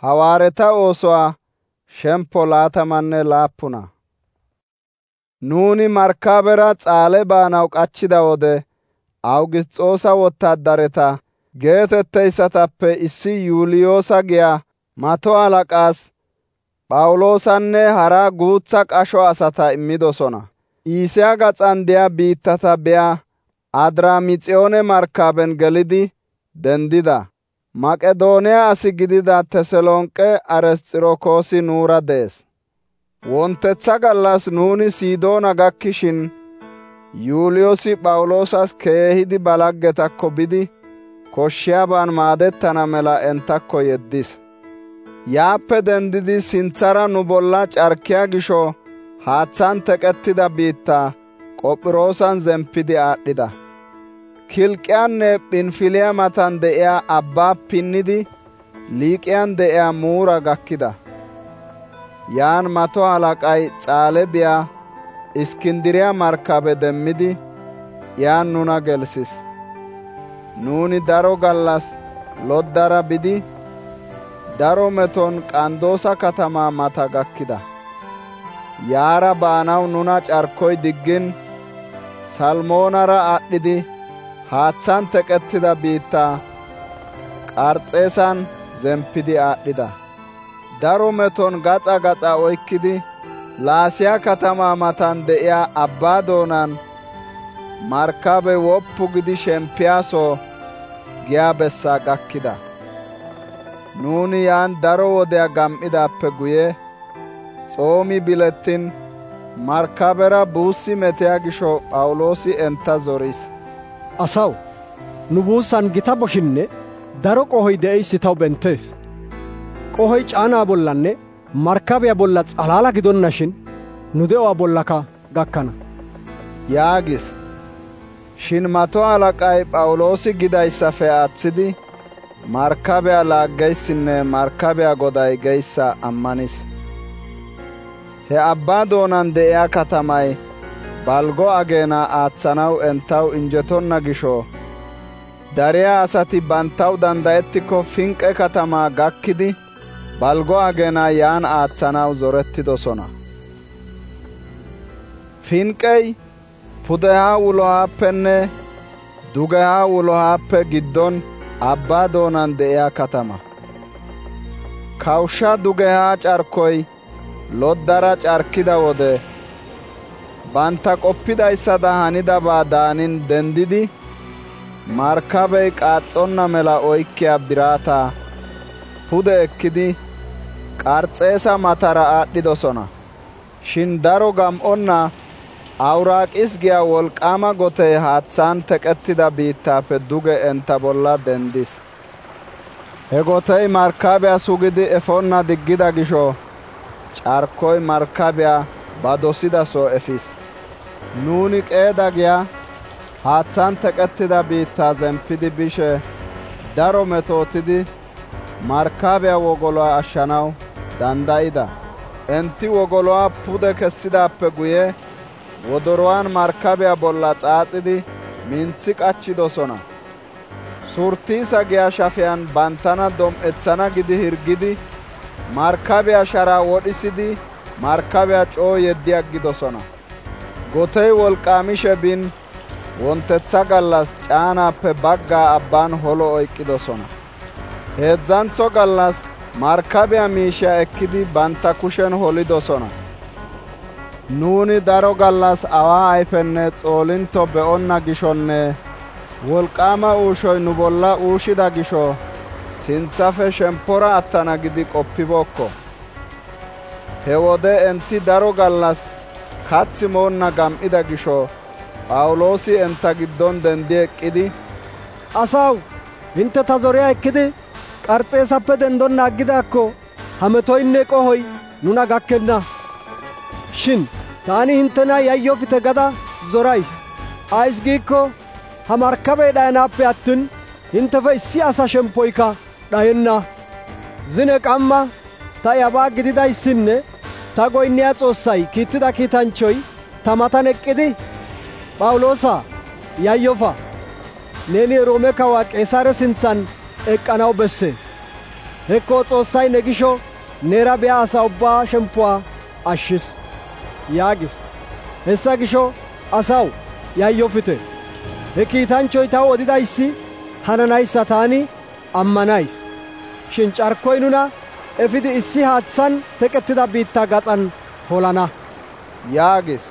Hawaareta oosuwaa shemppo 27. Nuuni markabera Xaale baanaw qachchida wode Awugisxoosa wottaadareta geetetteyssatappe issi Yuuliyoosa giyaa mato halaqaas Phawuloosanne hara guutsa qasho asata immidosona. Iisiyaa gaxan diyaa biittata biyaa Adramixiyoone markaben gelidi dendida. Maqedooniyaa asi gidida Teselonqe Aresxirokoosi nuura dees. Wontetha gallas nuuni Sidoona gakkishin Yuuliyoosi Phawuloosas keehidi balaggetakko bidi koshshiyaaban maadettana mela entakko yeddis. Yaappe dendidi sinthara nu bolla carkiyaa gisho haathan teqettida biittaa Qophiroosan zemppidi aadhdhida. Kilqiyaanne Phinfiliyaa matan de'iyaa abbaa pinnidi Liiqiyan de'iyaa Muura gakkida. Yaan mato halaqay Xaale biyaa Iskindiriyaa markabe demmidi yaan nuna gelsis. Nuuni daro gallas loddara bidi daro meton Qandoosa katamaa mata gakkida. Yaara baanaw nuna carkoy diggin Salmoonara aadhdhidi haathan teqettida biittaa Qarxeesan zemppidi aadhdhida. Daro meton gaxa gaxa oykkidi Laasiyaa katamaa matan de'iyaa abbaa doonan markabe woppu gidi shemppiyaaso giyaa bessaa gakkida. Nuuni yaan daro wodiyaa gam"idaappe guye s'oomi bilettin markabera buussi metiyaa gisho Phawuloosi entta zoris. Asaw, nu buussan gita boshinne daro qohoy de'eyssi taw bentees. Qohoy caanaa bollanne markabiyaa bolla xalaala gidonnashin nu de'uwaa bollaka gakkana yaagis. Shin mato halaqay Phawuloosi gidayssafe aaththidi markabiyaa laaggeyssinne markabiyaa goday geyssa ammanis. He abbaa doonan de'iyaa katamay balgo ageenaa aatsanaw entaw injetonna gisho dariyaa asati bantaw dandayettikko Finqe katamaa gakkidi balgo ageenaa yaan aatsanaw zorettidosona. Finqey pudehaa wulohaappenne dugehaa wulohaappe giddon abbaa doonan de'iyaa katama. Kawushsha dugehaa carkoy loddara carkida wode banta qoppidayssada hanidabaa daanin dendidi markabey qaaxxonna mela oykkiyaa biraataa pude ekkidi Qarxeesa matara aadhdhidosona. Shin daro gam"onna Awuraaqis giyaa wolqaama gotey haathan teqettida biittaappe duge enta bolla dendis. He gotey markabiyaa sugidi efonna diggida gisho carkoy markabiyaa ba dosidaso efis. Nuuni Qeeda giyaa haathan teqettida biittaa zemppidi bishe daro metootidi markabiyaa wogoluwaa ashshanaw dandayida. Enti wogoluwaa pude kessidaappe guye wodoruwaan markabiyaa bolla xaaxidi minthi qachchidosona. Surtiisa giyaa shafiyaan bantana dom"etsana gidi hirgidi markabiyaa sharaa wodhisidi markabiyaa coo yeddi aggidosona. Gotey wolqaamishe bin wontetha gallas caanaappe baggaa abbaan holo oyqqidosona. Heedzdzantho gallas markabiyaa miishaa ekkidi banta kushen holidosona. Nuuni daro gallas awaa ayfenne xoolinto be'onna gishonne wolqaama uushoy nu bolla uushida gisho sinthafe shemppora attana gidi qoppibookko. He wode enti daro gallas kathi moonna gam"ida gisho Phawuloosi enta giddon dendi eqqidi, Asaw, hinte ta zoriyaa ekkidi Qarxeesappe dendonna aggidaakko ha metoynne qohoy nuna gakkenna. Shin taani hintena yayyofite gada zorays. Ays giikko ha markabey dhayanaappe attin hintefe issi asa shemppoyka dhayenna. Zine qamma ta yabaa gididayssinne ta goynniyaa Xoossay kiittida kiitanchchoy ta matan eqqidi, Phawuloosa, yayyofa, neeni Roome kawaa Qeesaare sinthan eqqanaw bessees. hekko Xoossay ne gisho neera biya asa ubbaa shemppuwaa ashshis» yaagis. Hessa gisho asaw yayyofite. He kiitanchchoy taw odidayssi hananayssa taani ammanays. Shin carkkoy nuna efidi issi haatsan teqettida biitta gaxan holana yaagis.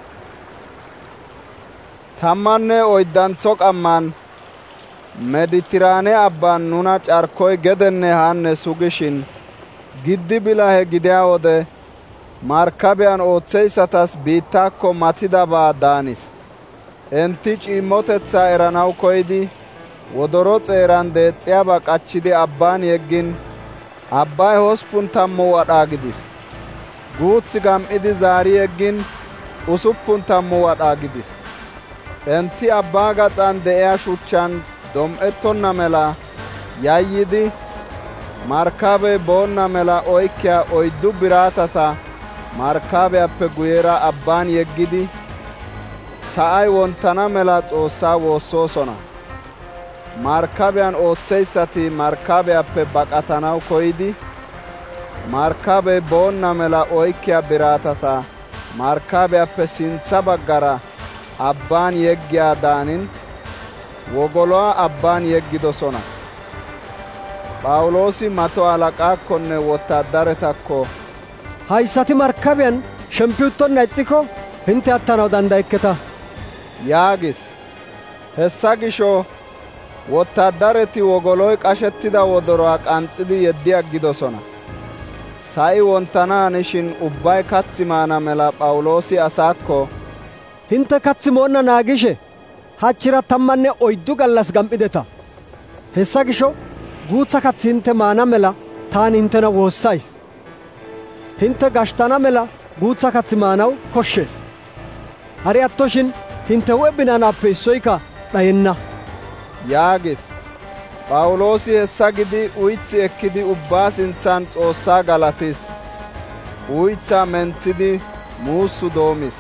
14 qamman Meditiraane abbaan nuna carkkoy gedenne haanne sugishin giddi bilahe gidiya wode markabiyan ooththeyssatas biittaakko matidabaa daanis. Enti ciimmotethaa eranaw koydi wodoro xeeran deexxiyaaba qachchidi abbaan yeggin abbay 80 wadhaa gidis. Guuth gam''idi zaari yeggin 60 wadhaa gidis. Enti abbaa gaxan de'iyaa shuchchan dom''ettonna mela yayyidi markabey boonna mela oykkiyaa 4 biratata markabiyaappe guyera abbaan yeggidi sa'ay wonttana mela Xoossaa woossoosona. Markabiyan ooththeyssati markabiyaappe baqatanaw koydi markabey boonna mela oykkiyaa biratata markabiyaappe sintha baggara abbaan yeggiyaa daanin wogoluwaa abbaan yeggidosona. Phawuloosi mato halaqaakkonne wotaadaretakko, «Hayssati markabiyan shemppi uttonna ixxiko hintte attanaw dandayekketa» yaagis. Hessa gisho wotaadareti wogoloy qashettida wodoruwaa qanxxidi yeddi aggidosona. Sa'i wonttana hanishin ubbay kathi maana mela Phawuloosi asaakko, «Hintte kathi moonna naagishe hachchira 14 gallas gam''ideta. Hessa gisho guutsa kathi hintte maana mela taani hinttena woossays. Hintte gashtana mela guutsa kathi maanaw koshshees. Hari attoshin hintte hu'e binanaappe issoyka dhayenna» yaagis. Phawuloosi hessa gidi uythi ekkidi ubbaa sinthan Xoossaa galatis. Uythaa mentsidi muussu doomis.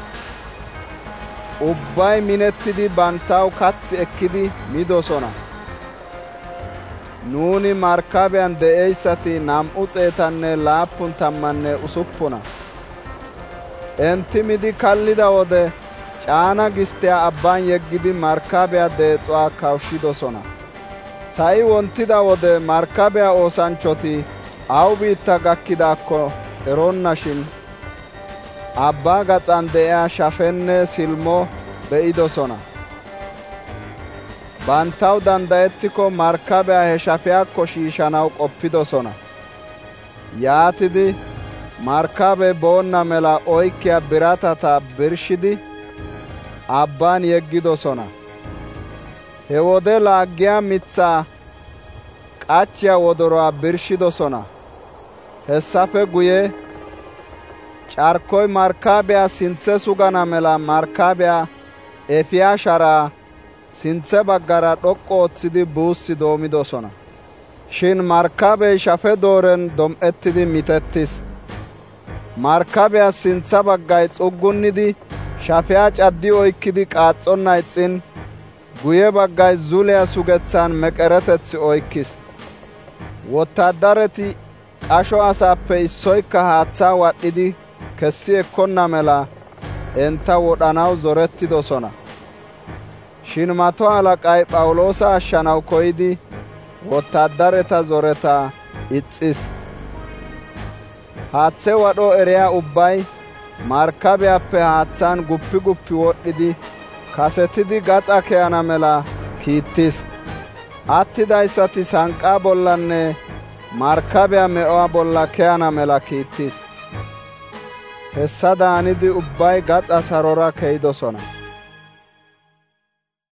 Ubbay minettidi banttaw kathi ekkidi midosona. Nuuni markabiyan de'eyssati 276. Enti midi kallida wode caana gistiyaa abbaan yeggidi markabiyaa deexuwaa kawushshidosona. Sa'i wontida wode markabiyaa oosanchchoti aw biitta gakkidaakko eronnashin abbaa gaxan de'iyaa shafenne silmo be'idosona. Banttaw dandayettiko markabiyaa he shafiyaakko shiishanaw qoppidosona. Yaatidi markabey boonna mela oykkiyaa biratata birshidi abbaan yeggidosona. He wode laaggiyaa mitsaa qachchiyaa wodoruwaa birshidosona. Hessafe guye carkkoy markabiyaa sinthe sugana mela markabiyaa efiyaa sharaa sinthe baggara dhoqqu ooththidi buussi doomidosona. Shin markabey shafe dooren dom''ettidi mitettis. Markabiyaa sintha baggay xuggunnidi shafiyaa caddi oykkidi qaaxxonna ixxin guye baggay zuliyaa sugethan meqereteth oykkis. Wotaadareti qasho asaappe issoykka haathaa wadhdhidi kessi ekkonna mela enta wodhanaw zorettidosona. Shin mato halaqay Phawuloosa ashshanaw koydi wotaadareta zoretaa ixxis. Haathe wadho eriyaa ubbay markabiyaappe haathan guppi guppi wodhdhidi kasetidi gaxa keyana mela kiittis. Attidayssati sanqaa bollanne markabiyaa me'uwaa bolla keyana mela kiittis. Hessa daanidi ubbay gaxa sarora keyidosona.